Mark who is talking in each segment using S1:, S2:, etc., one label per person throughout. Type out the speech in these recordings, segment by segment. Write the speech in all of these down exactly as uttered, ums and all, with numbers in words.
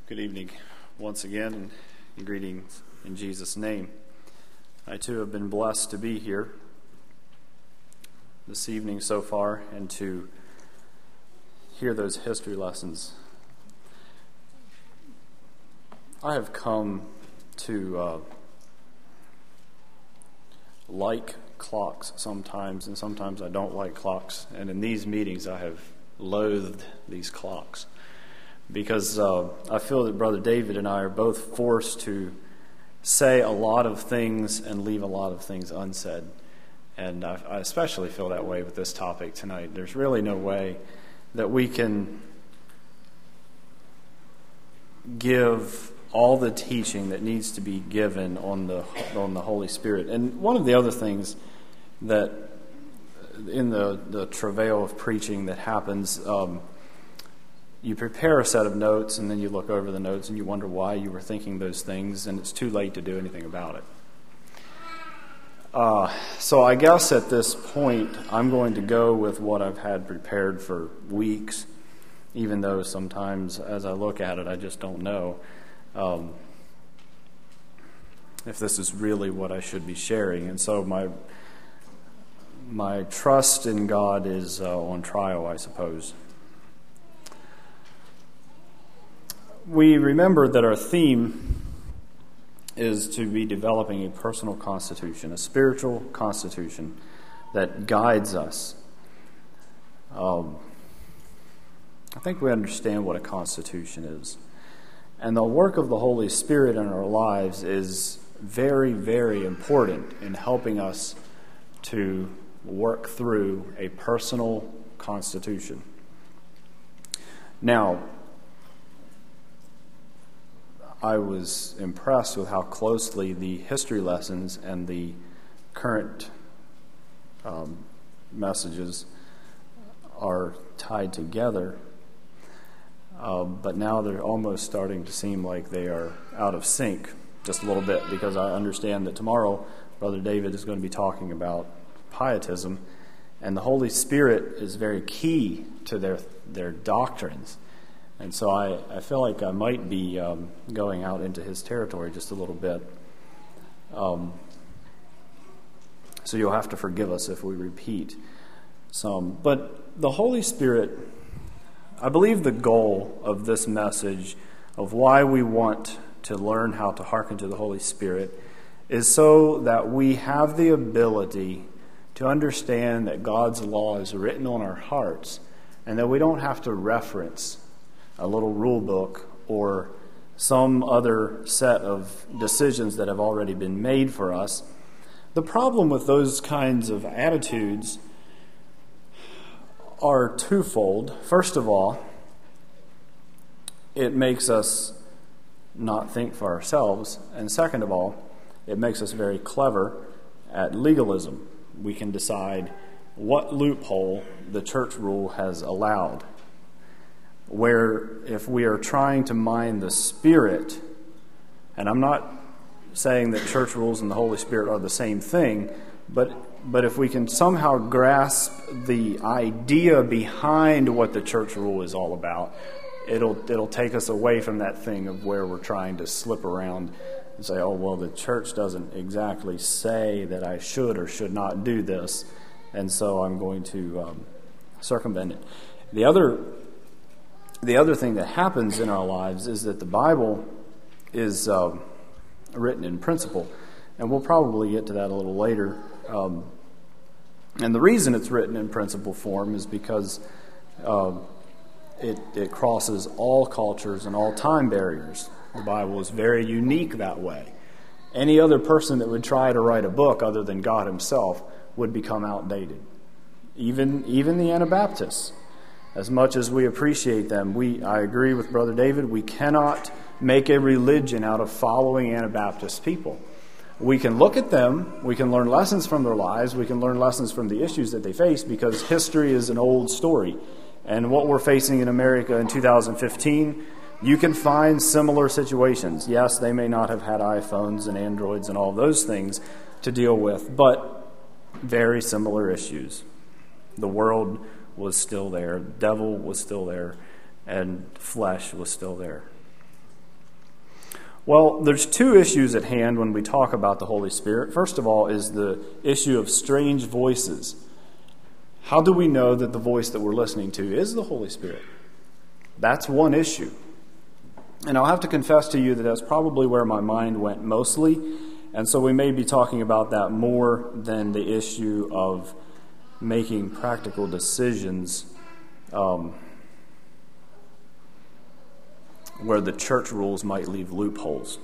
S1: Good evening once again, and greetings in Jesus' name. I too have been blessed to be here this evening so far and to hear those history lessons. I have come to uh, like clocks sometimes, and sometimes I don't like clocks. And in these meetings, I have loathed these clocks because uh, I feel that Brother David and I are both forced to say a lot of things and leave a lot of things unsaid. And I, I especially feel that way with this topic tonight. There's really no way that we can give all the teaching that needs to be given on the on the Holy Spirit. And one of the other things that in the, the travail of preaching that happens, um, you prepare a set of notes and then you look over the notes and you wonder why you were thinking those things, and it's too late to do anything about it. Uh, so I guess at this point I'm going to go with what I've had prepared for weeks, even though sometimes as I look at it I just don't know um, if this is really what I should be sharing. And so my my trust in God is uh, on trial, I suppose. We remember that our theme is to be developing a personal constitution, a spiritual constitution that guides us. Um, I think we understand what a constitution is. And the work of the Holy Spirit in our lives is very, very important in helping us to work through a personal constitution. Now, I was impressed with how closely the history lessons and the current um, messages are tied together. Uh, but now they're almost starting to seem like they are out of sync just a little bit, because I understand that tomorrow Brother David is going to be talking about pietism, and the Holy Spirit is very key to their their doctrines. And so I, I feel like I might be um, going out into his territory just a little bit. Um, so you'll have to forgive us if we repeat some. But the Holy Spirit, I believe the goal of this message, of why we want to learn how to hearken to the Holy Spirit, is so that we have the ability to understand that God's law is written on our hearts, and that we don't have to reference a little rule book or some other set of decisions that have already been made for us. The problem with those kinds of attitudes are twofold. First of all, it makes us not think for ourselves. And second of all, it makes us very clever at legalism. We can decide what loophole the church rule has allowed. Where if we are trying to mine the Spirit, and I'm not saying that church rules and the Holy Spirit are the same thing, but but if we can somehow grasp the idea behind what the church rule is all about, it'll it'll take us away from that thing of where we're trying to slip around and say, oh, well, the church doesn't exactly say that I should or should not do this, and so I'm going to um, circumvent it. The other The other thing that happens in our lives is that the Bible is uh, written in principle, and we'll probably get to that a little later. Um, and the reason it's written in principle form is because uh, it, it crosses all cultures and all time barriers. The Bible is very unique that way. Any other person that would try to write a book other than God himself would become outdated. Even, even the Anabaptists. As much as we appreciate them, we I agree with Brother David, we cannot make a religion out of following Anabaptist people. We can look at them, we can learn lessons from their lives, we can learn lessons from the issues that they face, because history is an old story. And what we're facing in America in two thousand fifteen, you can find similar situations. Yes, they may not have had iPhones and Androids and all those things to deal with, but very similar issues. The world was still there, the devil was still there, and flesh was still there. Well, there's two issues at hand when we talk about the Holy Spirit. First of all is the issue of strange voices. How do we know that the voice that we're listening to is the Holy Spirit? That's one issue. And I'll have to confess to you that that's probably where my mind went mostly. And so we may be talking about that more than the issue of making practical decisions um, where the church rules might leave loopholes.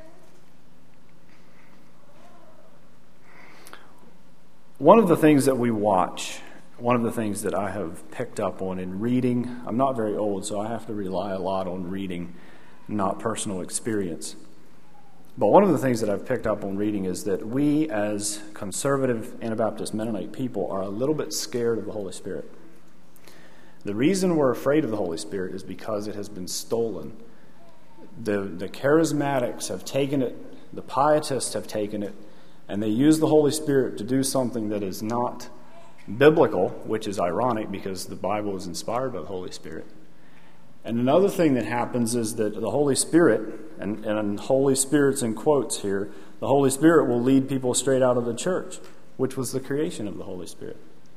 S1: One of the things that we watch, one of the things that I have picked up on in reading, I'm not very old, so I have to rely a lot on reading, not personal experience. But one of the things that I've picked up on reading is that we as conservative Anabaptist Mennonite people are a little bit scared of the Holy Spirit. The reason we're afraid of the Holy Spirit is because it has been stolen. The, the charismatics have taken it, the pietists have taken it, and they use the Holy Spirit to do something that is not biblical, which is ironic because the Bible is inspired by the Holy Spirit. And another thing that happens is that the Holy Spirit, and, and Holy Spirit's in quotes here, the Holy Spirit will lead people straight out of the church, which was the creation of the Holy Spirit.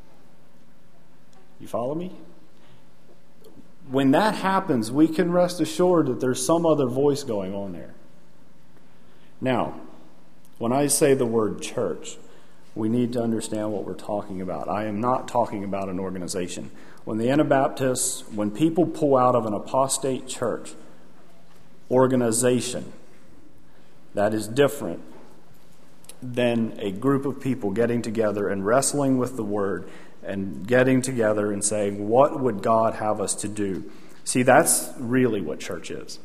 S1: You follow me? When that happens, we can rest assured that there's some other voice going on there. Now, when I say the word church, we need to understand what we're talking about. I am not talking about an organization. When the Anabaptists, when people pull out of an apostate church organization, that is different than a group of people getting together and wrestling with the Word and getting together and saying, what would God have us to do? See, that's really what church is.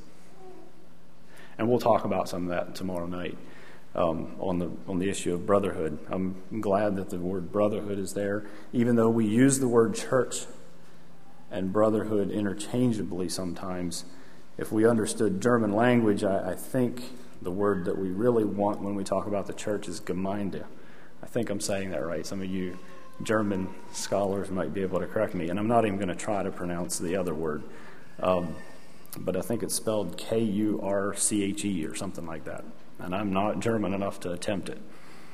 S1: And we'll talk about some of that tomorrow night um, on the on the issue of brotherhood. I'm glad that the word brotherhood is there, even though we use the word church and brotherhood interchangeably sometimes. If we understood German language, I, I think the word that we really want when we talk about the church is Gemeinde. I think I'm saying that right. Some of you German scholars might be able to correct me, and I'm not even going to try to pronounce the other word. Um, but I think it's spelled K U R C H E or something like that. And I'm not German enough to attempt it.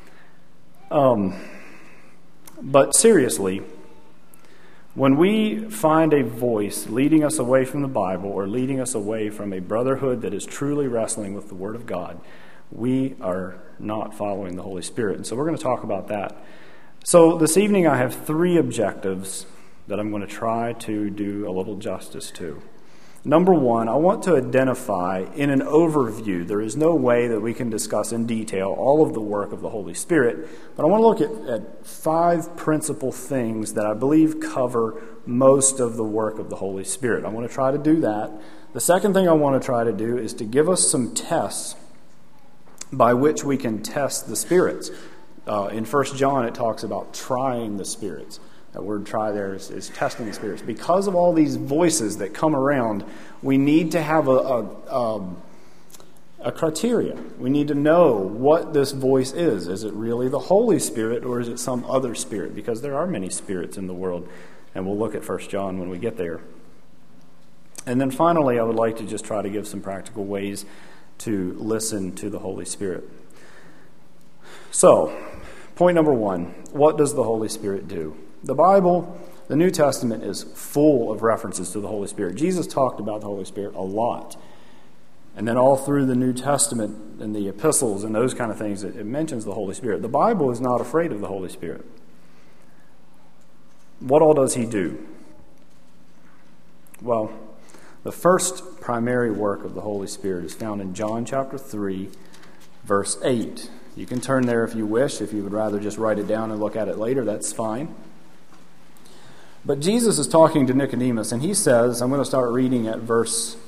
S1: Um, but seriously, when we find a voice leading us away from the Bible or leading us away from a brotherhood that is truly wrestling with the Word of God, we are not following the Holy Spirit. And so we're going to talk about that. So this evening I have three objectives that I'm going to try to do a little justice to. Number one, I want to identify in an overview. There is no way that we can discuss in detail all of the work of the Holy Spirit, but I want to look at, at five principal things that I believe cover most of the work of the Holy Spirit. I want to try to do that. The second thing I want to try to do is to give us some tests by which we can test the spirits. Uh, in First John, it talks about trying the spirits. That word try there is, is testing the spirits. Because of all these voices that come around, we need to have a, a, um, a criteria. We need to know what this voice is. Is it really the Holy Spirit or is it some other spirit? Because there are many spirits in the world, and we'll look at First John when we get there. And then finally, I would like to just try to give some practical ways to listen to the Holy Spirit. So, point number one, what does the Holy Spirit do? The Bible, the New Testament, is full of references to the Holy Spirit. Jesus talked about the Holy Spirit a lot. And then all through the New Testament and the epistles and those kind of things, it, it mentions the Holy Spirit. The Bible is not afraid of the Holy Spirit. What all does he do? Well, the first primary work of the Holy Spirit is found in John chapter three, verse eight. You can turn there if you wish. If you would rather just write it down and look at it later, that's fine. But Jesus is talking to Nicodemus, and he says, I'm going to start reading at verse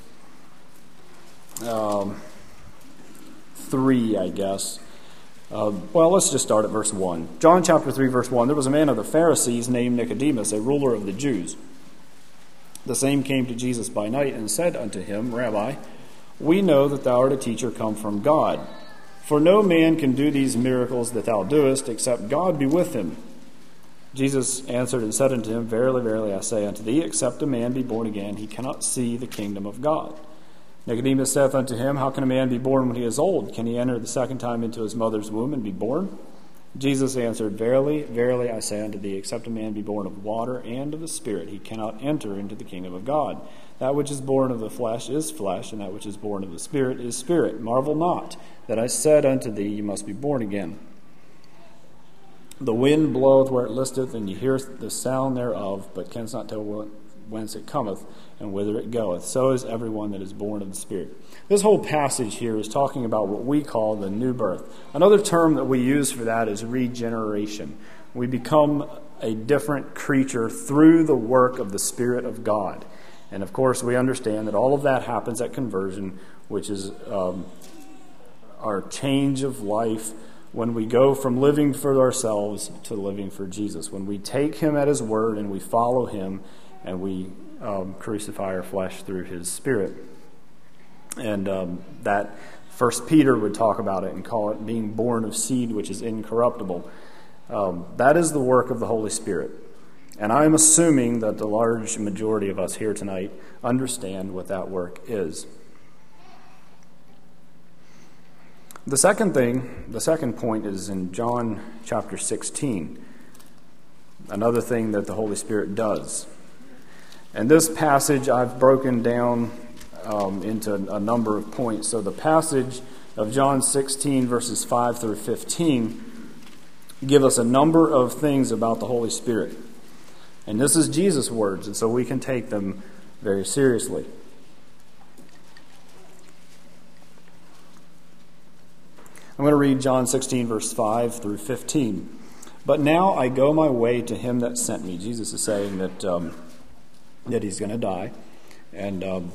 S1: um, three, I guess. Uh, well, let's just start at verse one. John chapter three, verse one. There was a man of the Pharisees named Nicodemus, a ruler of the Jews. The same came to Jesus by night and said unto him, Rabbi, we know that thou art a teacher come from God. For no man can do these miracles that thou doest, except God be with him. Jesus answered and said unto him, Verily, verily, I say unto thee, except a man be born again, he cannot see the kingdom of God. Nicodemus saith unto him, How can a man be born when he is old? Can he enter the second time into his mother's womb and be born? Jesus answered, Verily, verily, I say unto thee, except a man be born of water and of the Spirit, he cannot enter into the kingdom of God. That which is born of the flesh is flesh, and that which is born of the Spirit is spirit. Marvel not that I said unto thee, You must be born again. The wind bloweth where it listeth, and ye hear the sound thereof, but canst not tell whence it cometh, and whither it goeth. So is everyone that is born of the Spirit. This whole passage here is talking about what we call the new birth. Another term that we use for that is regeneration. We become a different creature through the work of the Spirit of God. And of course, we understand that all of that happens at conversion, which is um, our change of life when we go from living for ourselves to living for Jesus. When we take him at his word and we follow him and we um, crucify our flesh through his Spirit. And um, that First Peter would talk about it and call it being born of seed which is incorruptible. Um, that is the work of the Holy Spirit. And I'm assuming that the large majority of us here tonight understand what that work is. The second thing, the second point is in John chapter sixteen. Another thing that the Holy Spirit does. And this passage I've broken down um, into a number of points. So the passage of John sixteen, verses five through fifteen, give us a number of things about the Holy Spirit. And this is Jesus' words, and so we can take them very seriously. I'm going to read John sixteen, verse five through fifteen. But now I go my way to him that sent me. Jesus is saying that um, that he's going to die. And um,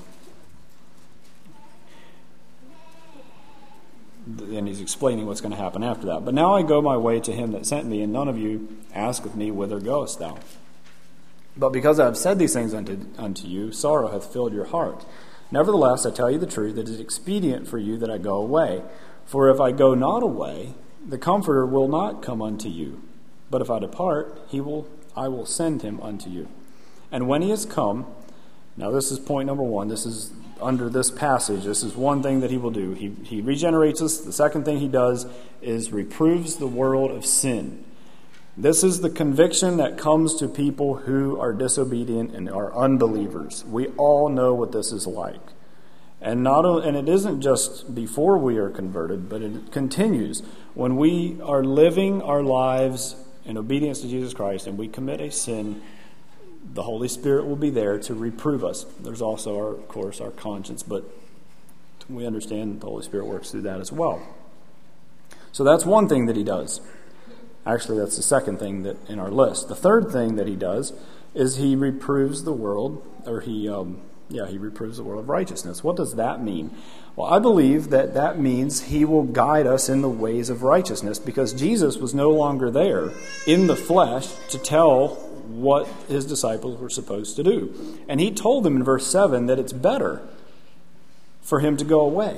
S1: and he's explaining what's going to happen after that. But now I go my way to him that sent me, and none of you asketh me, Whither goest thou? But because I have said these things unto, unto you, sorrow hath filled your heart. Nevertheless, I tell you the truth, it is expedient for you that I go away. For if I go not away, the Comforter will not come unto you. But if I depart, he will, I will send him unto you. And when he is come, now this is point number one, this is under this passage, this is one thing that he will do. He, he regenerates us. The second thing he does is reproves the world of sin. This is the conviction that comes to people who are disobedient and are unbelievers. We all know what this is like. And not and it isn't just before we are converted, but it continues. When we are living our lives in obedience to Jesus Christ and we commit a sin, the Holy Spirit will be there to reprove us. There's also, our, of course, our conscience, but we understand the Holy Spirit works through that as well. So that's one thing that he does. Actually, that's the second thing that in our list. The third thing that he does is he reproves the world, or he, um, yeah, he reproves the world of righteousness. What does that mean? Well, I believe that that means he will guide us in the ways of righteousness, because Jesus was no longer there in the flesh to tell what his disciples were supposed to do. And he told them in verse seven that it's better for him to go away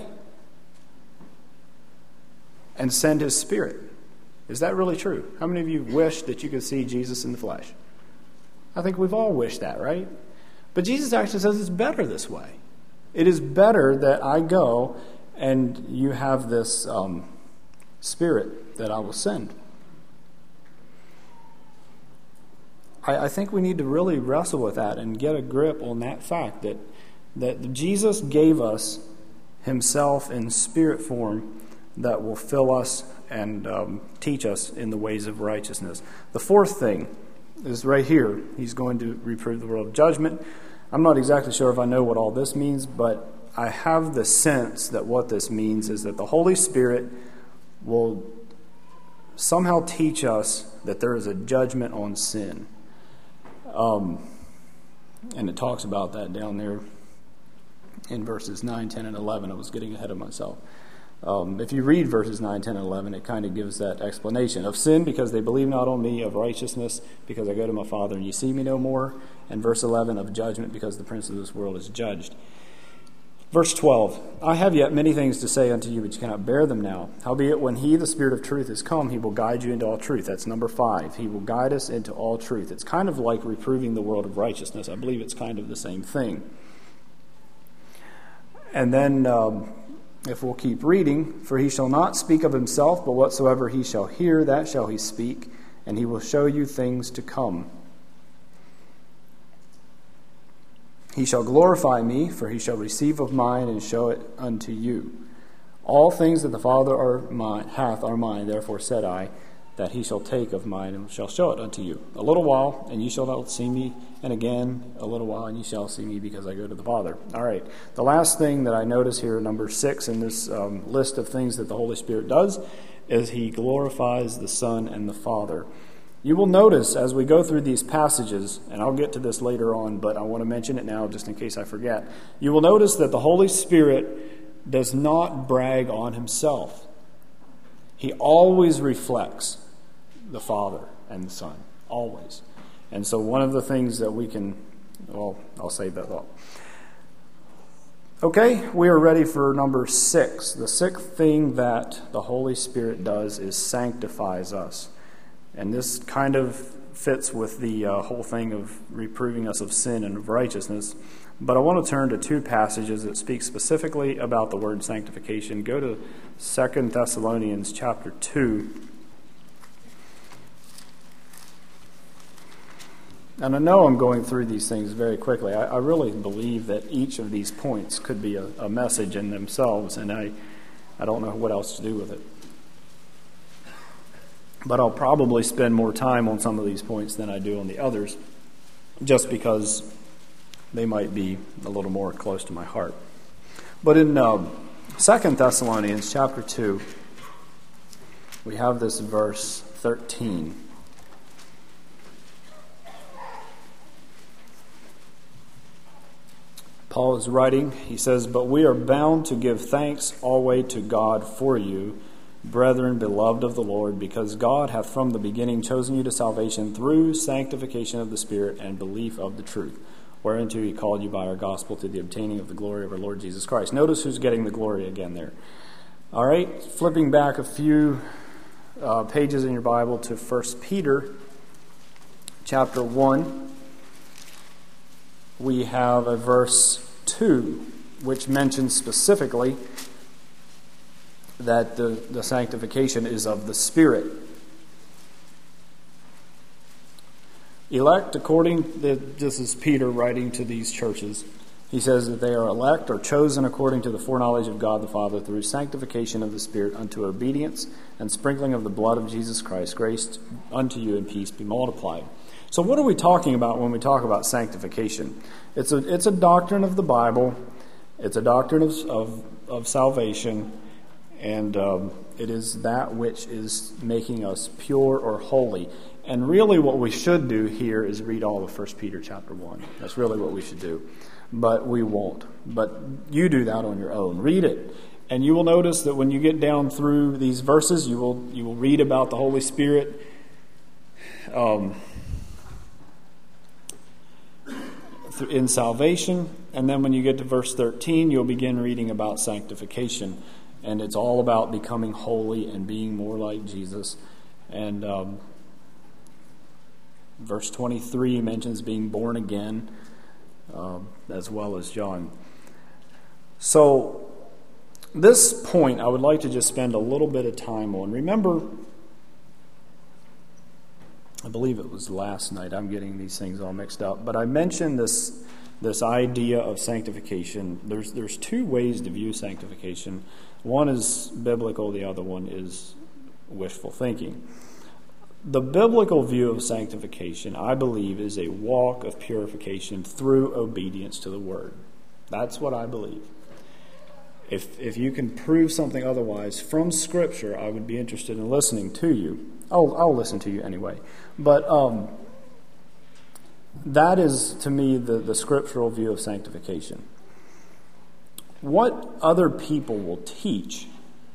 S1: and send his Spirit. Is that really true? How many of you wish that you could see Jesus in the flesh? I think we've all wished that, right? But Jesus actually says it's better this way. It is better that I go and you have this um, Spirit that I will send. I, I think we need to really wrestle with that and get a grip on that fact that, that Jesus gave us himself in spirit form that will fill us and um, teach us in the ways of righteousness. The fourth thing is right here. He's going to reprove the world of judgment. I'm not exactly sure if I know what all this means, but I have the sense that what this means is that the Holy Spirit will somehow teach us that there is a judgment on sin. Um, and it talks about that down there in verses nine, ten, and eleven. I was getting ahead of myself. Um, if you read verses nine, ten, and eleven, it kind of gives that explanation. Of sin, because they believe not on me. Of righteousness, because I go to my Father and you see me no more. And verse eleven, of judgment, because the prince of this world is judged. Verse twelve, I have yet many things to say unto you, but you cannot bear them now. Howbeit, when he, the Spirit of truth, is come, he will guide you into all truth. That's number five. He will guide us into all truth. It's kind of like reproving the world of righteousness. I believe it's kind of the same thing. And then, um, if we'll keep reading, for he shall not speak of himself, but whatsoever he shall hear, that shall he speak, and he will show you things to come. He shall glorify me, for he shall receive of mine and show it unto you. All things that the Father are mine, hath are mine, therefore said I, that he shall take of mine and shall show it unto you. A little while, and ye shall not see me, and again a little while, and ye shall see me, because I go to the Father. All right. The last thing that I notice here, number six in this um, list of things that the Holy Spirit does, is he glorifies the Son and the Father. You will notice as we go through these passages, and I'll get to this later on, but I want to mention it now just in case I forget. You will notice that the Holy Spirit does not brag on himself. He always reflects the Father and the Son, always. And so one of the things that we can, well, I'll save that thought. Okay, we are ready for number six. The sixth thing that the Holy Spirit does is sanctifies us. And this kind of fits with the uh, whole thing of reproving us of sin and of righteousness. But I want to turn to two passages that speak specifically about the word sanctification. Go to Second Thessalonians chapter two. And I know I'm going through these things very quickly. I, I really believe that each of these points could be a, a message in themselves, and I, I don't know what else to do with it. But I'll probably spend more time on some of these points than I do on the others, just because they might be a little more close to my heart. But in uh, Second Thessalonians chapter two, we have this verse thirteen. Paul is writing, he says, "But we are bound to give thanks always to God for you, brethren, beloved of the Lord, because God hath from the beginning chosen you to salvation through sanctification of the Spirit and belief of the truth, whereunto he called you by our gospel to the obtaining of the glory of our Lord Jesus Christ." Notice who's getting the glory again there. All right, flipping back a few uh, pages in your Bible to First Peter chapter one, we have a verse two, which mentions specifically that the, the sanctification is of the Spirit. Elect according, to, this is Peter writing to these churches. He says that they are elect or chosen according to the foreknowledge of God the Father through sanctification of the Spirit unto obedience and sprinkling of the blood of Jesus Christ. Grace unto you and peace be multiplied. So what are we talking about when we talk about sanctification? It's a, it's a doctrine of the Bible. It's a doctrine of, of, of salvation. And um, it is that which is making us pure or holy. And really what we should do here is read all of First Peter chapter one. That's really what we should do. But we won't. But you do that on your own. Read it. And you will notice that when you get down through these verses, you will you will read about the Holy Spirit um, in salvation. And then when you get to verse thirteen, you'll begin reading about sanctification. And it's all about becoming holy and being more like Jesus. And um, verse twenty-three mentions being born again, uh, as well as John. So this point I would like to just spend a little bit of time on. Remember, I believe it was last night. I'm getting these things all mixed up. But I mentioned this this idea of sanctification. There's there's two ways to view sanctification. One is biblical, the other one is wishful thinking. The biblical view of sanctification, I believe, is a walk of purification through obedience to the Word. That's what I believe. If if you can prove something otherwise from Scripture, I would be interested in listening to you. I'll, I'll listen to you anyway. But um, that is, to me, the, the scriptural view of sanctification. What other people will teach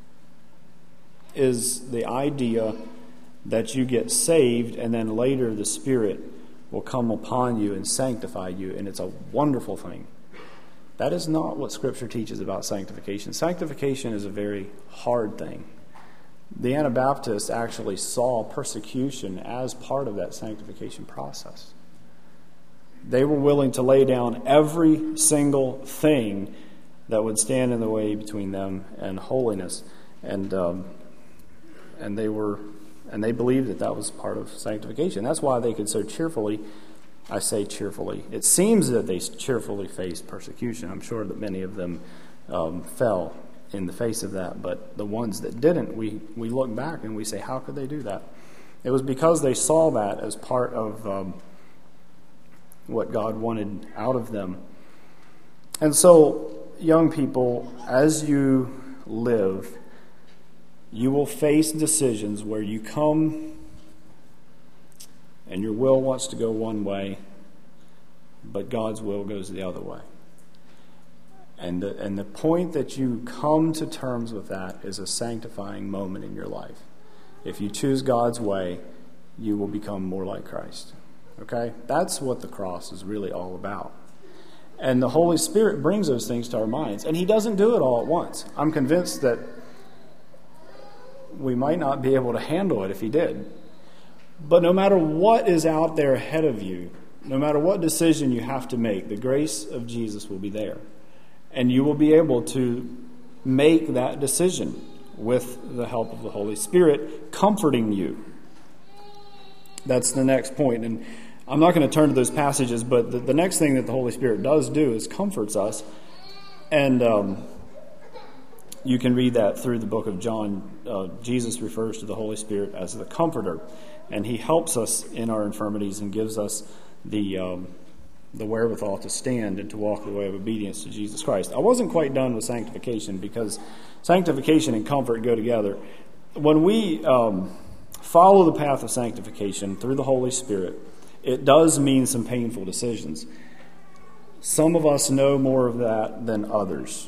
S1: is the idea that you get saved and then later the Spirit will come upon you and sanctify you, and it's a wonderful thing. That is not what Scripture teaches about sanctification. Sanctification is a very hard thing. The Anabaptists actually saw persecution as part of that sanctification process. They were willing to lay down every single thing that would stand in the way between them and holiness. And um, and they were and they believed that that was part of sanctification. That's why they could so cheerfully, I say cheerfully, it seems that they cheerfully faced persecution. I'm sure that many of them um, fell in the face of that, but the ones that didn't, we, we look back and we say, how could they do that? It was because they saw that as part of um, what God wanted out of them. And so, young people, as you live, you will face decisions where you come and your will wants to go one way, but God's will goes the other way. And the, and the point that you come to terms with that is a sanctifying moment in your life. If you choose God's way, you will become more like Christ. Okay? That's what the cross is really all about. And the Holy Spirit brings those things to our minds. And He doesn't do it all at once. I'm convinced that we might not be able to handle it if He did. But no matter what is out there ahead of you, no matter what decision you have to make, the grace of Jesus will be there. And you will be able to make that decision with the help of the Holy Spirit comforting you. That's the next point. And I'm not going to turn to those passages, but the, the next thing that the Holy Spirit does do is comforts us. And um, you can read that through the book of John. Uh, Jesus refers to the Holy Spirit as the Comforter. And He helps us in our infirmities and gives us the um, the wherewithal to stand and to walk the way of obedience to Jesus Christ. I wasn't quite done with sanctification, because sanctification and comfort go together. When we um, follow the path of sanctification through the Holy Spirit, it does mean some painful decisions. Some of us know more of that than others.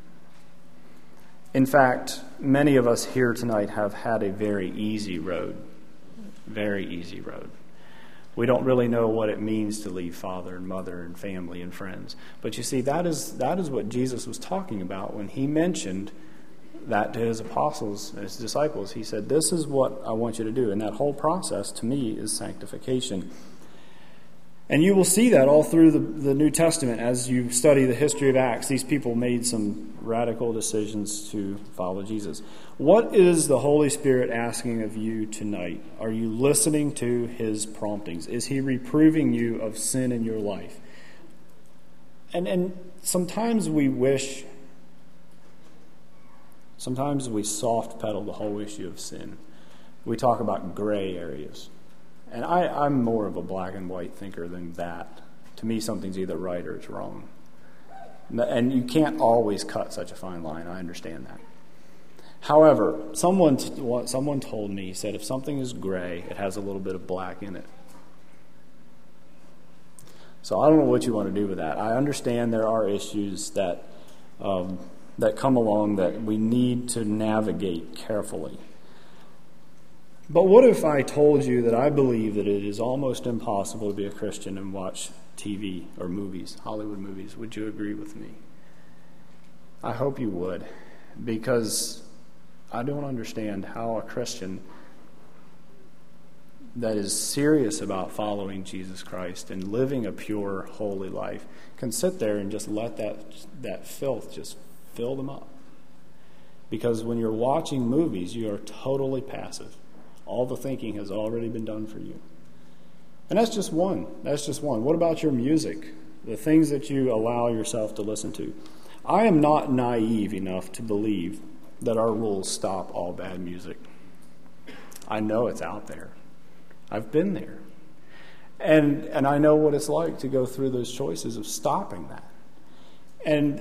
S1: In fact, many of us here tonight have had a very easy road. Very easy road. We don't really know what it means to leave father and mother and family and friends. But you see, that is that is what Jesus was talking about when He mentioned that to His apostles, His disciples. He said, this is what I want you to do. And that whole process, to me, is sanctification. And you will see that all through the, the New Testament as you study the history of Acts. These people made some radical decisions to follow Jesus. What is the Holy Spirit asking of you tonight? Are you listening to His promptings? Is He reproving you of sin in your life? And and sometimes we wish, sometimes we soft pedal the whole issue of sin. We talk about gray areas. And I, I'm more of a black and white thinker than that. To me, something's either right or it's wrong. And you can't always cut such a fine line. I understand that. However, someone someone told me, said if something is gray, it has a little bit of black in it. So I don't know what you want to do with that. I understand there are issues that um, that come along that we need to navigate carefully. But what if I told you that I believe that it is almost impossible to be a Christian and watch T V or movies, Hollywood movies? Would you agree with me? I hope you would, because I don't understand how a Christian that is serious about following Jesus Christ and living a pure, holy life can sit there and just let that that filth just fill them up. Because when you're watching movies, you are totally passive. All the thinking has already been done for you. And that's just one. That's just one. What about your music? The things that you allow yourself to listen to. I am not naive enough to believe that our rules stop all bad music. I know it's out there. I've been there. And and I know what it's like to go through those choices of stopping that. And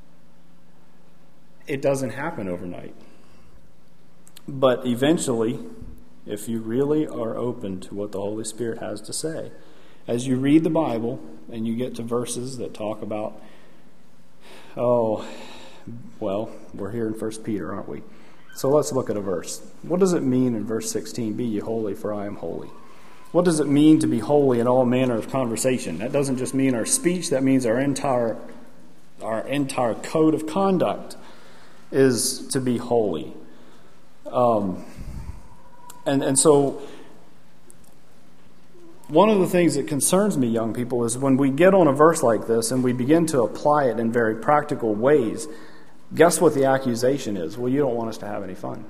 S1: it doesn't happen overnight. But eventually, if you really are open to what the Holy Spirit has to say, as you read the Bible and you get to verses that talk about, oh, well, we're here in First Peter, aren't we? So let's look at a verse. What does it mean in verse sixteen, be ye holy, for I am holy? What does it mean to be holy in all manner of conversation? That doesn't just mean our speech, that means our entire, our entire code of conduct is to be holy. Um... And and so one of the things that concerns me, young people, is when we get on a verse like this and we begin to apply it in very practical ways, guess what the accusation is? Well, you don't want us to have any fun.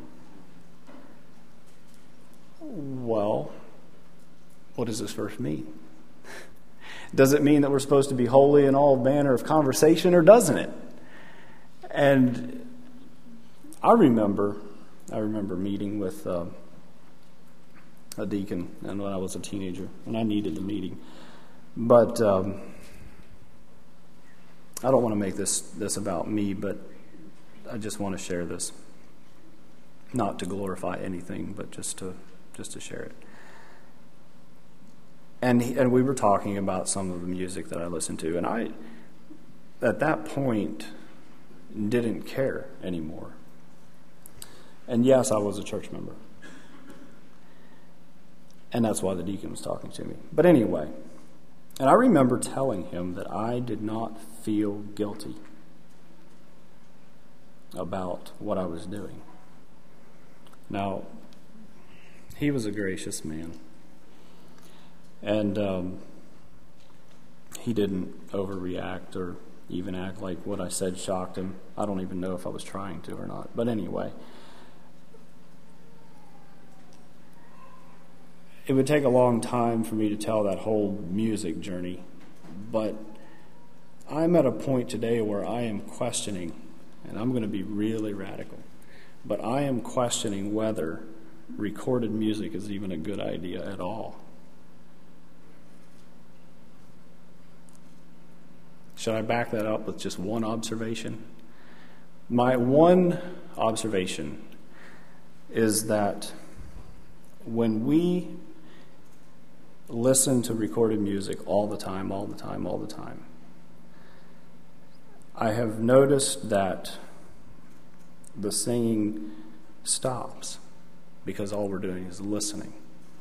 S1: Well, what does this verse mean? Does it mean that we're supposed to be holy in all manner of conversation, or doesn't it? And I remember, I remember meeting with uh, a deacon, and when I was a teenager, and I needed the meeting. But um, I don't want to make this this about me, but I just want to share this, not to glorify anything, but just to just to share it. And he, and we were talking about some of the music that I listened to, and I, at that point, didn't care anymore. And yes, I was a church member. And that's why the deacon was talking to me. But anyway, and I remember telling him that I did not feel guilty about what I was doing. Now, he was a gracious man. And um, he didn't overreact or even act like what I said shocked him. I don't even know if I was trying to or not. But anyway, it would take a long time for me to tell that whole music journey. But I'm at a point today where I am questioning, and I'm going to be really radical, but I am questioning whether recorded music is even a good idea at all. Should I back that up with just one observation? My one observation is that when we listen to recorded music all the time, all the time, all the time, I have noticed that the singing stops because all we're doing is listening.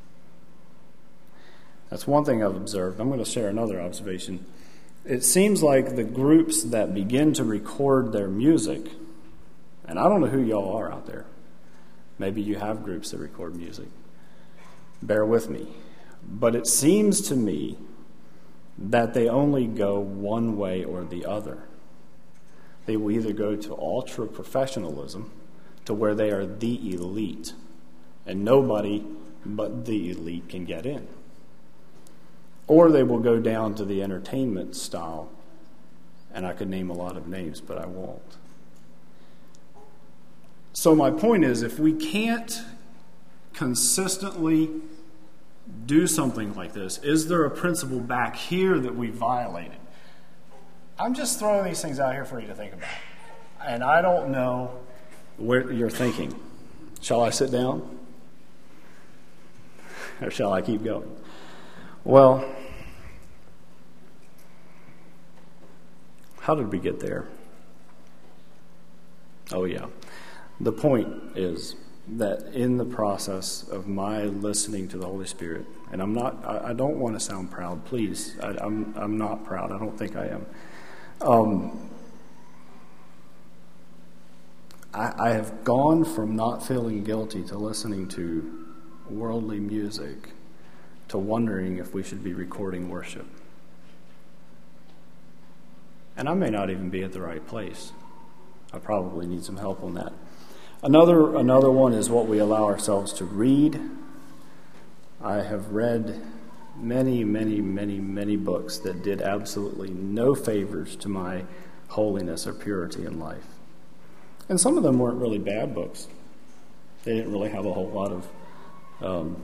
S1: That's one thing I've observed. I'm going to share another observation. It seems like the groups that begin to record their music, and I don't know who y'all are out there. Maybe you have groups that record music. Bear with me. But it seems to me that they only go one way or the other. They will either go to ultra professionalism, to where they are the elite, and nobody but the elite can get in. Or they will go down to the entertainment style, and I could name a lot of names, but I won't. So my point is, if we can't consistently do something like this, is there a principle back here that we violated? I'm just throwing these things out here for you to think about. And I don't know where you're thinking. Shall I sit down? Or shall I keep going? Well, how did we get there? Oh, yeah. The point is that in the process of my listening to the Holy Spirit, and I'm not, I, I don't want to sound proud, please. I, I'm, I'm not proud. I don't think I am. Um, I, I have gone from not feeling guilty to listening to worldly music to wondering if we should be recording worship. And I may not even be at the right place. I probably need some help on that. Another another one is what we allow ourselves to read. I have read many, many, many, many books that did absolutely no favors to my holiness or purity in life. And some of them weren't really bad books. They didn't really have a whole lot of um,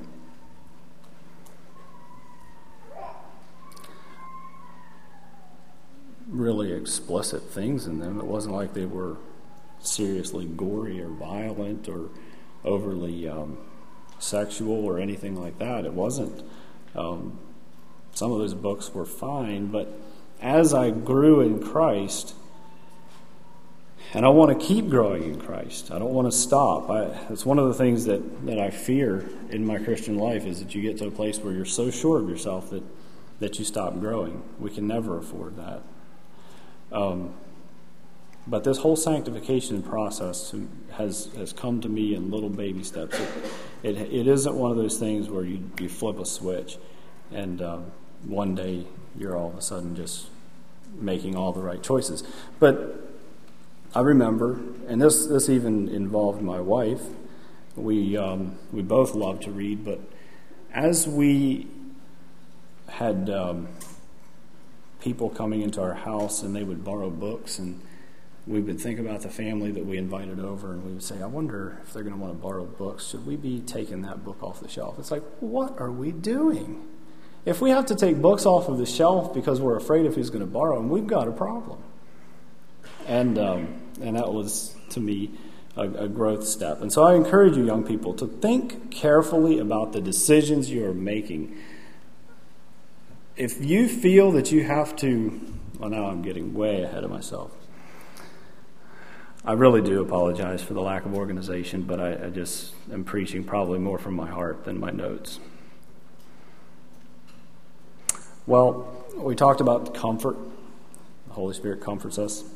S1: really explicit things in them. It wasn't like they were seriously gory or violent or overly um, sexual or anything like that. It wasn't. Um, some of those books were fine, but as I grew in Christ, and I want to keep growing in Christ, I don't want to stop. I, it's one of the things that, that I fear in my Christian life is that you get to a place where you're so sure of yourself that, that you stop growing. We can never afford that. Um, but this whole sanctification process has has come to me in little baby steps. It, it, it isn't one of those things where you, you flip a switch and um, one day you're all of a sudden just making all the right choices. But I remember, and this this even involved my wife. We um, we both love to read, but as we had um, people coming into our house and they would borrow books, and we would think about the family that we invited over, and we would say, I wonder if they're going to want to borrow books. Should we be taking that book off the shelf? It's like, what are we doing? If we have to take books off of the shelf because we're afraid of who's going to borrow them, we've got a problem. And um, and that was, to me, a, a growth step. And so I encourage you, young people, to think carefully about the decisions you are making. If you feel that you have to, well, now I'm getting way ahead of myself. I really do apologize for the lack of organization, but I, I just am preaching probably more from my heart than my notes. Well, we talked about comfort. The Holy Spirit comforts us.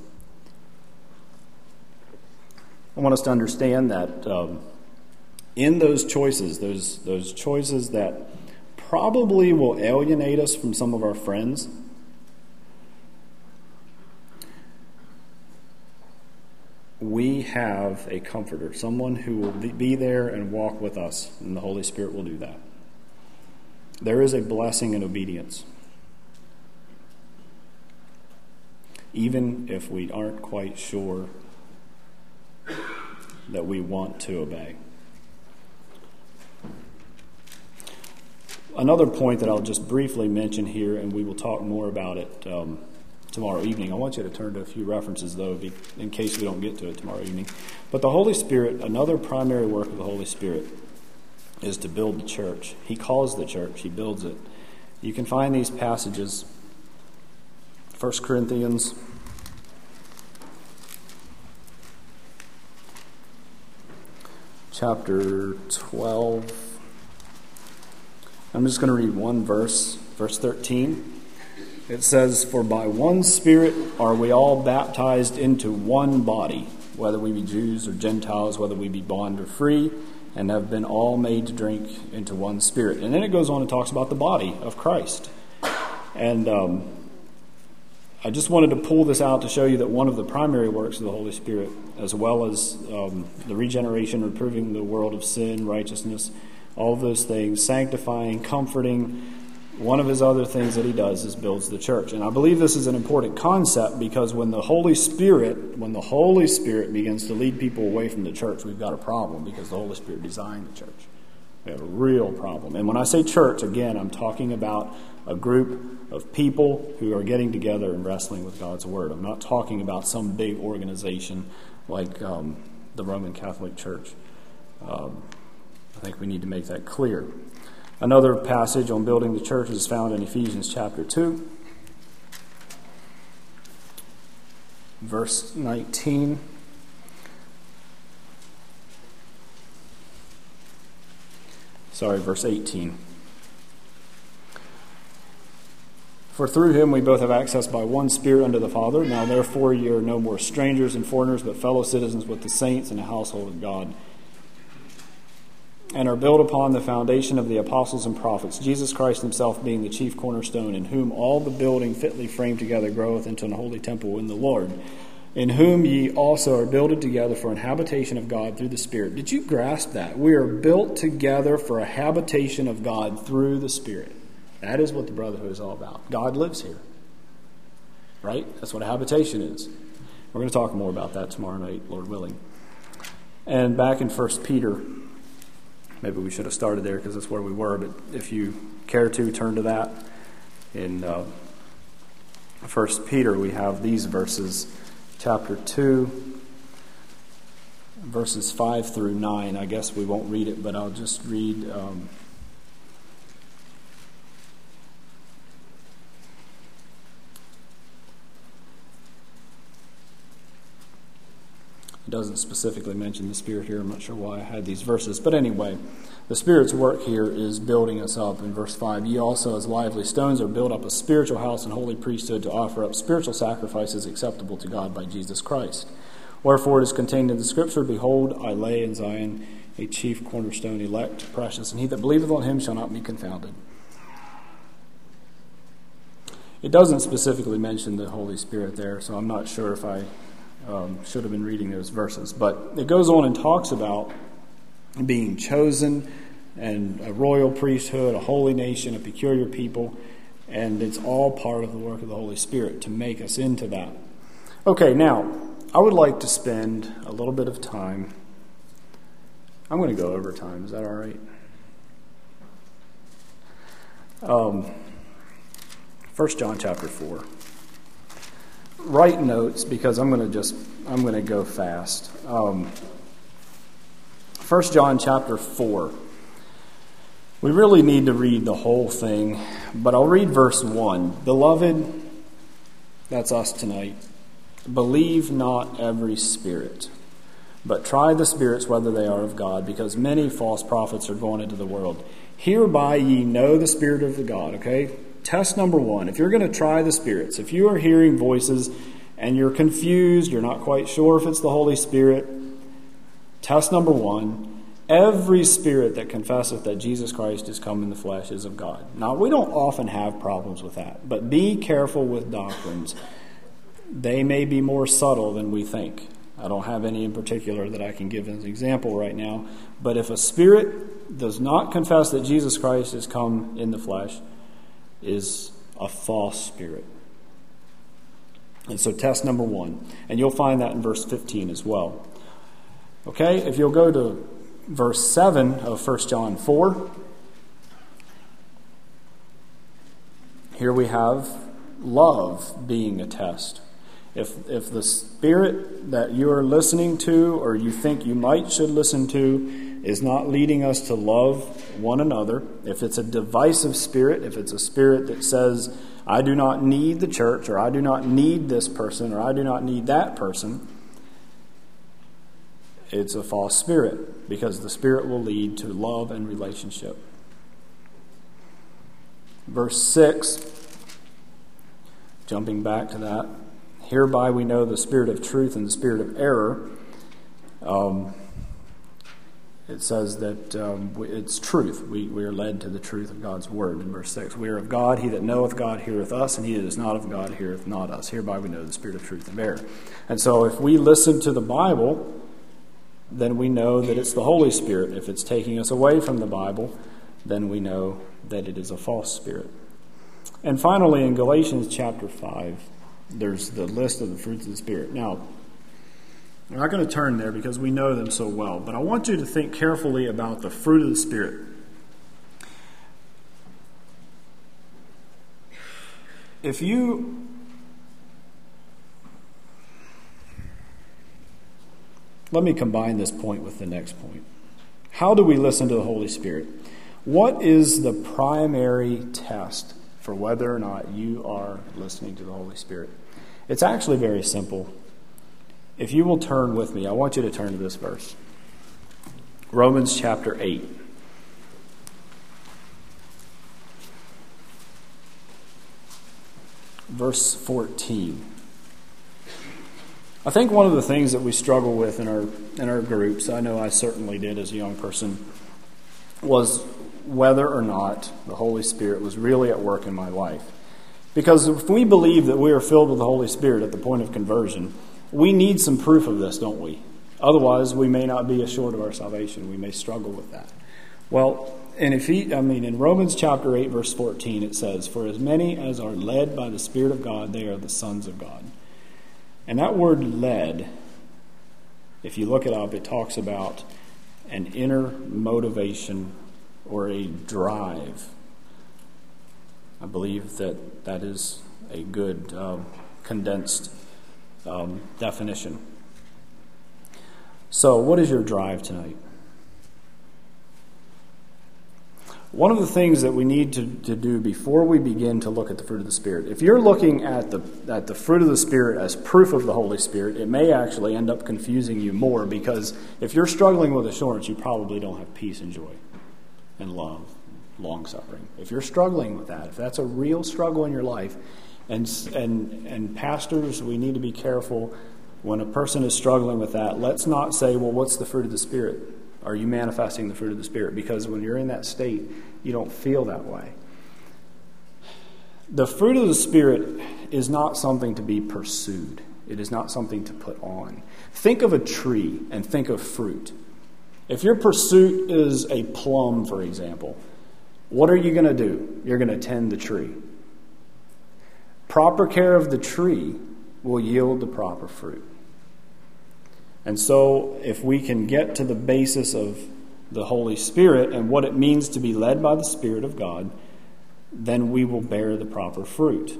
S1: I want us to understand that um, in those choices, those those choices that probably will alienate us from some of our friends, we have a comforter, someone who will be there and walk with us, and the Holy Spirit will do that. There is a blessing in obedience, even if we aren't quite sure that we want to obey. Another point that I'll just briefly mention here, and we will talk more about it um, tomorrow evening. I want you to turn to a few references, though, in case we don't get to it tomorrow evening. But the Holy Spirit, another primary work of the Holy Spirit is to build the church. He calls the church. He builds it. You can find these passages. First Corinthians chapter twelve. I'm just going to read one verse, verse thirteen. It says, "For by one Spirit are we all baptized into one body, whether we be Jews or Gentiles, whether we be bond or free, and have been all made to drink into one Spirit." And then it goes on and talks about the body of Christ. And um, I just wanted to pull this out to show you that one of the primary works of the Holy Spirit, as well as um, the regeneration, reproving the world of sin, righteousness, all of those things, sanctifying, comforting, one of his other things that he does is builds the church. And I believe this is an important concept, because when the Holy Spirit, when the Holy Spirit begins to lead people away from the church, we've got a problem, because the Holy Spirit designed the church. We have a real problem. And when I say church, again, I'm talking about a group of people who are getting together and wrestling with God's Word. I'm not talking about some big organization like um, the Roman Catholic Church. Um, I think we need to make that clear. Another passage on building the church is found in Ephesians chapter two, verse nineteen. Sorry, verse eighteen. "For through him we both have access by one Spirit unto the Father. Now therefore ye are no more strangers and foreigners, but fellow citizens with the saints in the household of God, and are built upon the foundation of the apostles and prophets, Jesus Christ himself being the chief cornerstone, in whom all the building fitly framed together groweth into an holy temple in the Lord, in whom ye also are builded together for an habitation of God through the Spirit." Did you grasp that? We are built together for a habitation of God through the Spirit. That is what the brotherhood is all about. God lives here. Right? That's what a habitation is. We're going to talk more about that tomorrow night, Lord willing. And back in First Peter, maybe we should have started there because that's where we were, but if you care to, turn to that. In uh, First Peter, we have these verses, chapter two, verses five through nine. I guess we won't read it, but I'll just read... Um, It doesn't specifically mention the Spirit here. I'm not sure why I had these verses. But anyway, the Spirit's work here is building us up. In verse five, "Ye also as lively stones are built up a spiritual house and holy priesthood to offer up spiritual sacrifices acceptable to God by Jesus Christ. Wherefore it is contained in the Scripture, Behold, I lay in Zion a chief cornerstone, elect, precious, and he that believeth on him shall not be confounded." It doesn't specifically mention the Holy Spirit there, so I'm not sure if I um, should have been reading those verses. But it goes on and talks about being chosen and a royal priesthood, a holy nation, a peculiar people, and it's all part of the work of the Holy Spirit to make us into that. Okay, now, I would like to spend a little bit of time. I'm going to go over time. Is that all right? Um, First John chapter four. Write notes because I'm going to just I'm going to go fast. Um, First John chapter four. We really need to read the whole thing, but I'll read verse one. Beloved, that's us tonight. Believe not every spirit, but try the spirits whether they are of God, because many false prophets are gone into the world. Hereby ye know the Spirit of the God, okay? Test number one. If you're going to try the spirits, if you are hearing voices and you're confused, you're not quite sure if it's the Holy Spirit, test number one. Every spirit that confesseth that Jesus Christ is come in the flesh is of God. Now, we don't often have problems with that, but be careful with doctrines. They may be more subtle than we think. I don't have any in particular that I can give as an example right now, but if a spirit does not confess that Jesus Christ has come in the flesh, is a false spirit. And so test number one. And you'll find that in verse fifteen as well. Okay, if you'll go to verse seven of First John four. Here we have love being a test. If if the spirit that you are listening to or you think you might should listen to is not leading us to love one another, if it's a divisive spirit, if it's a spirit that says, I do not need the church, or I do not need this person, or I do not need that person, it's a false spirit, because the Spirit will lead to love and relationship. Verse six, jumping back to that, hereby we know the spirit of truth and the spirit of error. Um, it says that um, it's truth. We, we are led to the truth of God's word in verse six. We are of God. He that knoweth God heareth us, and he that is not of God heareth not us. Hereby we know the spirit of truth and error. And so if we listen to the Bible, then we know that it's the Holy Spirit. If it's taking us away from the Bible, then we know that it is a false spirit. And finally, in Galatians chapter five, there's the list of the fruits of the Spirit. Now, we're not going to turn there because we know them so well, but I want you to think carefully about the fruit of the Spirit. If you Let me combine this point with the next point. How do we listen to the Holy Spirit? What is the primary test for whether or not you are listening to the Holy Spirit? It's actually very simple. If you will turn with me, I want you to turn to this verse. Romans chapter eight. Verse fourteen. I think one of the things that we struggle with in our in our groups, I know I certainly did as a young person, was whether or not the Holy Spirit was really at work in my life. Because if we believe that we are filled with the Holy Spirit at the point of conversion, we need some proof of this, don't we? Otherwise, we may not be assured of our salvation. We may struggle with that. Well, and if he, I mean, in Romans chapter eight, verse fourteen, it says, "For as many as are led by the Spirit of God, they are the sons of God." And that word led, if you look it up, it talks about an inner motivation or a drive. I believe that that is a good uh, condensed um, definition. So, what is your drive tonight? One of the things that we need to, to do before we begin to look at the fruit of the Spirit, if you're looking at the at the fruit of the Spirit as proof of the Holy Spirit, it may actually end up confusing you more, because if you're struggling with assurance, you probably don't have peace and joy and love, long-suffering. If you're struggling with that, if that's a real struggle in your life, and and and pastors, we need to be careful when a person is struggling with that. Let's not say, well, what's the fruit of the Spirit? Are you manifesting the fruit of the Spirit? Because when you're in that state, you don't feel that way. The fruit of the Spirit is not something to be pursued. It is not something to put on. Think of a tree and think of fruit. If your pursuit is a plum, for example, what are you going to do? You're going to tend the tree. Proper care of the tree will yield the proper fruit. And so, if we can get to the basis of the Holy Spirit and what it means to be led by the Spirit of God, then we will bear the proper fruit.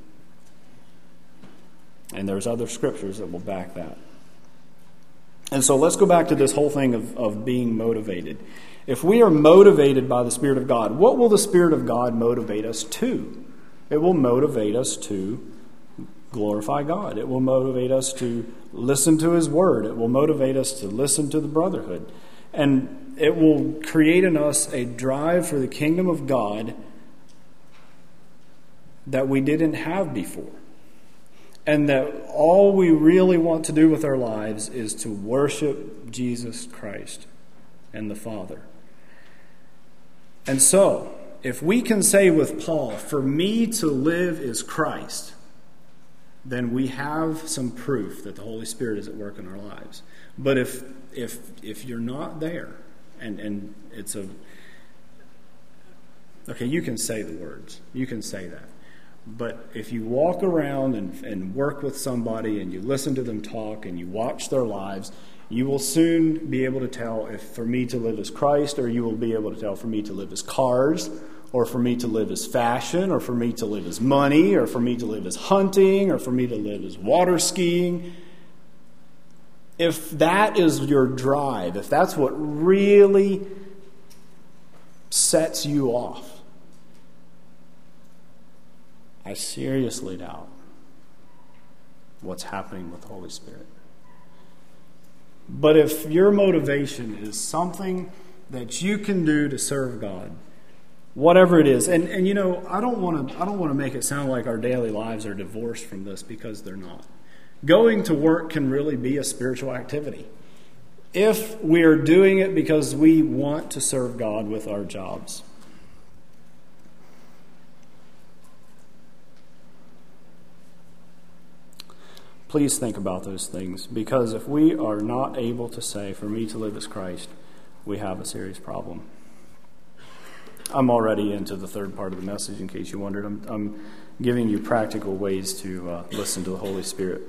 S1: And there's other scriptures that will back that. And so let's go back to this whole thing of, of being motivated. If we are motivated by the Spirit of God, what will the Spirit of God motivate us to? It will motivate us to glorify God. It will motivate us to listen to His Word. It will motivate us to listen to the brotherhood. And it will create in us a drive for the kingdom of God that we didn't have before. And that all we really want to do with our lives is to worship Jesus Christ and the Father. And so, if we can say with Paul, "For me to live is Christ," then we have some proof that the Holy Spirit is at work in our lives. But if if if you're not there, and, and it's a... Okay, you can say the words. You can say that. But if you walk around and, and work with somebody and you listen to them talk and you watch their lives, you will soon be able to tell if for me to live is Christ, or you will be able to tell for me to live is cars, or for me to live is fashion, or for me to live is money, or for me to live is hunting, or for me to live is water skiing. If that is your drive, if that's what really sets you off, I seriously doubt what's happening with the Holy Spirit. But if your motivation is something that you can do to serve God, whatever it is, and, and you know, I don't want to I don't want to make it sound like our daily lives are divorced from this, because they're not. Going to work can really be a spiritual activity if we are doing it because we want to serve God with our jobs. Please think about those things, because if we are not able to say, "For me to live is Christ," we have a serious problem. I'm already into the third part of the message, in case you wondered. I'm, I'm giving you practical ways to uh, listen to the Holy Spirit.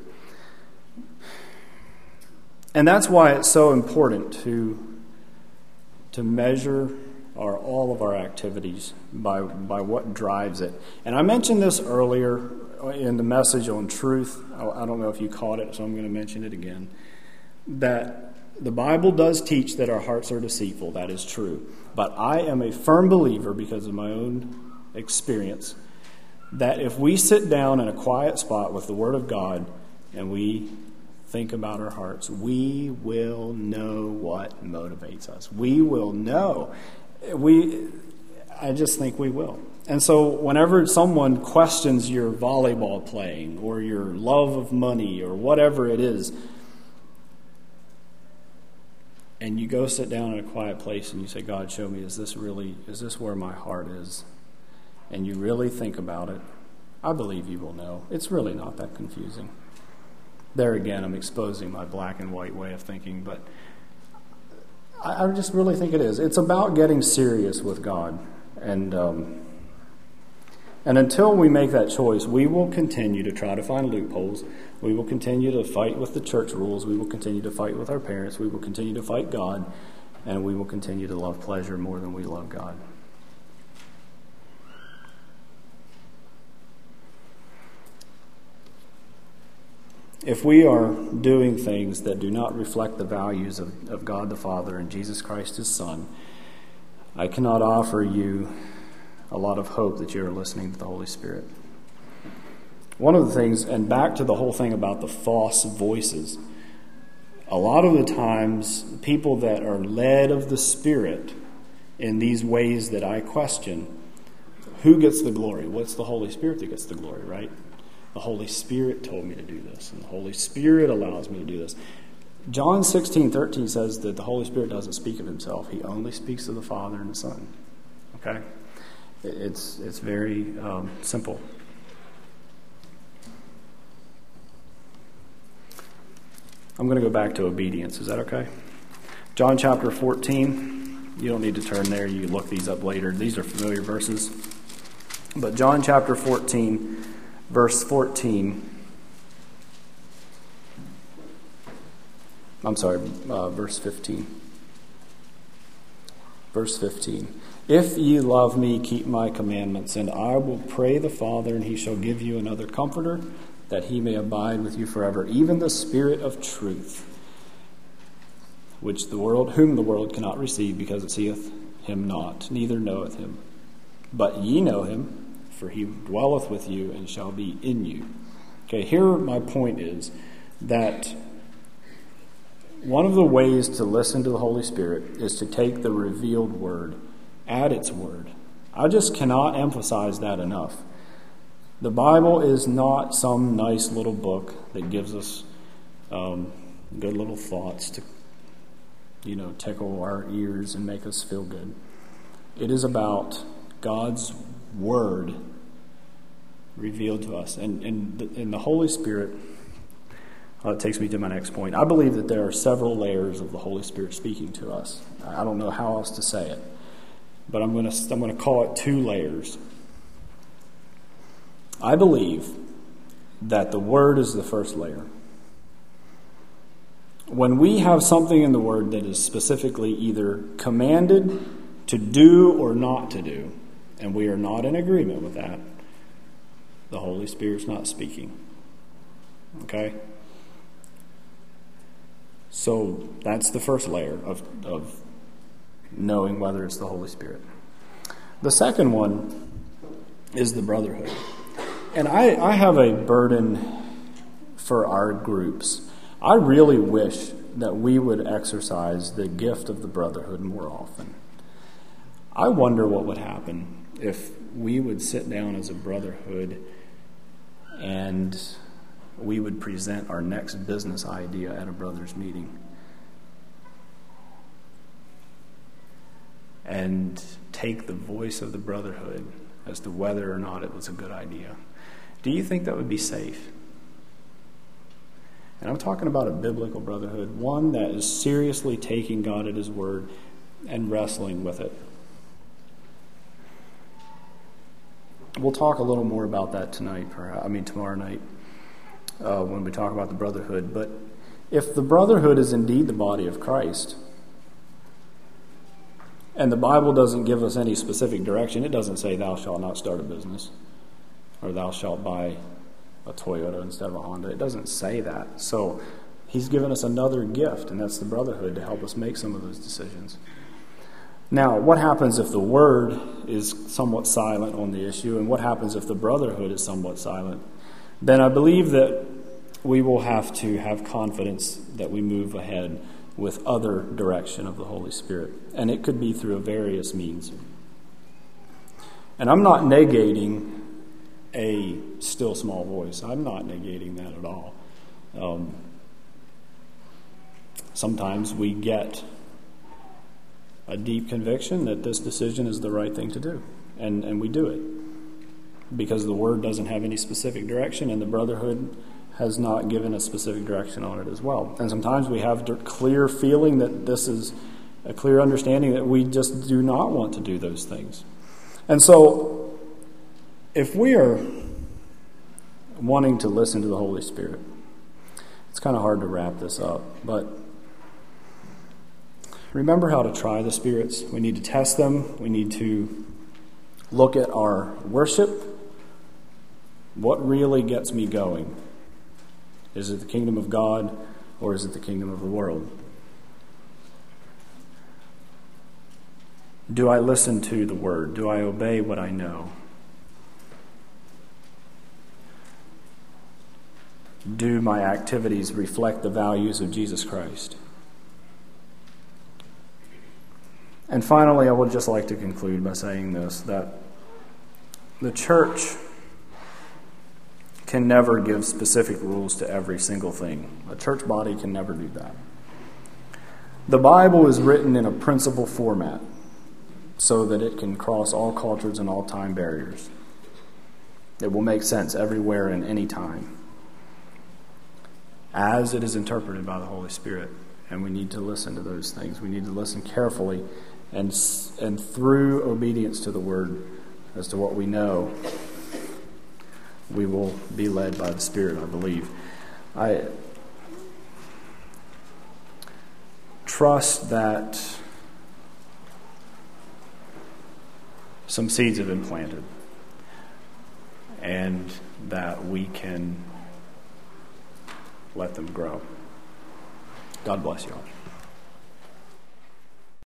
S1: And that's why it's so important to, to measure our, all of our activities by, by what drives it. And I mentioned this earlier in the message on truth. I don't know if you caught it, so I'm going to mention it again. That the Bible does teach that our hearts are deceitful. That is true. But I am a firm believer, because of my own experience, that if we sit down in a quiet spot with the Word of God and we think about our hearts, we will know what motivates us. We will know. We, I just think we will. And so whenever someone questions your volleyball playing or your love of money or whatever it is, and you go sit down in a quiet place and you say, "God, show me, is this really, is this where my heart is?" And you really think about it, I believe you will know. It's really not that confusing. There again, I'm exposing my black and white way of thinking, but I, I just really think it is. It's about getting serious with God. And um, and until we make that choice, we will continue to try to find loopholes. We will continue to fight with the church rules. We will continue to fight with our parents. We will continue to fight God. And we will continue to love pleasure more than we love God. If we are doing things that do not reflect the values of, of God the Father and Jesus Christ His Son, I cannot offer you a lot of hope that you are listening to the Holy Spirit. One of the things, and back to the whole thing about the false voices, a lot of the times people that are led of the Spirit in these ways that I question, who gets the glory? Well, it's the Holy Spirit that gets the glory, right? The Holy Spirit told me to do this, and the Holy Spirit allows me to do this. John sixteen thirteen says that the Holy Spirit doesn't speak of Himself. He only speaks of the Father and the Son. Okay? It's, it's very um, simple. I'm going to go back to obedience. Is that okay? John chapter fourteen. You don't need to turn there. You can look these up later. These are familiar verses. But John chapter fourteen, verse fourteen. I'm sorry, uh, verse fifteen. Verse fifteen. If ye love me, keep my commandments, and I will pray the Father, and he shall give you another comforter, that he may abide with you forever, even the Spirit of truth, which the world, whom the world cannot receive, because it seeth him not, neither knoweth him. But ye know him, for he dwelleth with you, and shall be in you. Okay, here my point is that one of the ways to listen to the Holy Spirit is to take the revealed word at its word. I just cannot emphasize that enough. The Bible is not some nice little book that gives us um, good little thoughts to, you know, tickle our ears and make us feel good. It is about God's word revealed to us. And, and, the, and the Holy Spirit, well, it takes me to my next point. I believe that there are several layers of the Holy Spirit speaking to us. I don't know how else to say it, but I'm going to I'm going to call it two layers. I believe that the Word is the first layer. When we have something in the Word that is specifically either commanded to do or not to do, and we are not in agreement with that, the Holy Spirit's not speaking. Okay? So that's the first layer of, of knowing whether it's the Holy Spirit. The second one is the brotherhood. And I, I have a burden for our groups. I really wish that we would exercise the gift of the brotherhood more often. I wonder what would happen if we would sit down as a brotherhood and we would present our next business idea at a brothers' meeting. And take the voice of the brotherhood as to whether or not it was a good idea. Do you think that would be safe? And I'm talking about a biblical brotherhood, one that is seriously taking God at His word and wrestling with it. We'll talk a little more about that tonight, perhaps, I mean tomorrow night, uh, when we talk about the brotherhood. But if the brotherhood is indeed the body of Christ, and the Bible doesn't give us any specific direction, it doesn't say thou shalt not start a business, or thou shalt buy a Toyota instead of a Honda. It doesn't say that. So He's given us another gift, and that's the brotherhood, to help us make some of those decisions. Now, what happens if the Word is somewhat silent on the issue, and what happens if the brotherhood is somewhat silent? Then I believe that we will have to have confidence that we move ahead with other direction of the Holy Spirit. And it could be through various means. And I'm not negating a still small voice. I'm not negating that at all. Um, sometimes we get a deep conviction that this decision is the right thing to do. And, and we do it. Because the Word doesn't have any specific direction, and the brotherhood has not given a specific direction on it as well. And sometimes we have a clear feeling that this is a clear understanding that we just do not want to do those things. And so, if we are wanting to listen to the Holy Spirit, it's kind of hard to wrap this up, but remember how to try the spirits. We need to test them. We need to look at our worship. What really gets me going? Is it the kingdom of God, or is it the kingdom of the world? Do I listen to the Word? Do I obey what I know? Do my activities reflect the values of Jesus Christ? And finally, I would just like to conclude by saying this, that the church can never give specific rules to every single thing. A church body can never do that. The Bible is written in a principle format. so that it can cross all cultures and all time barriers. It will make sense everywhere and any time, as it is interpreted by the Holy Spirit. And we need to listen to those things. We need to listen carefully and, and through obedience to the Word as to what we know, we will be led by the Spirit, I believe. I trust that some seeds have been planted and that we can let them grow. God bless you all.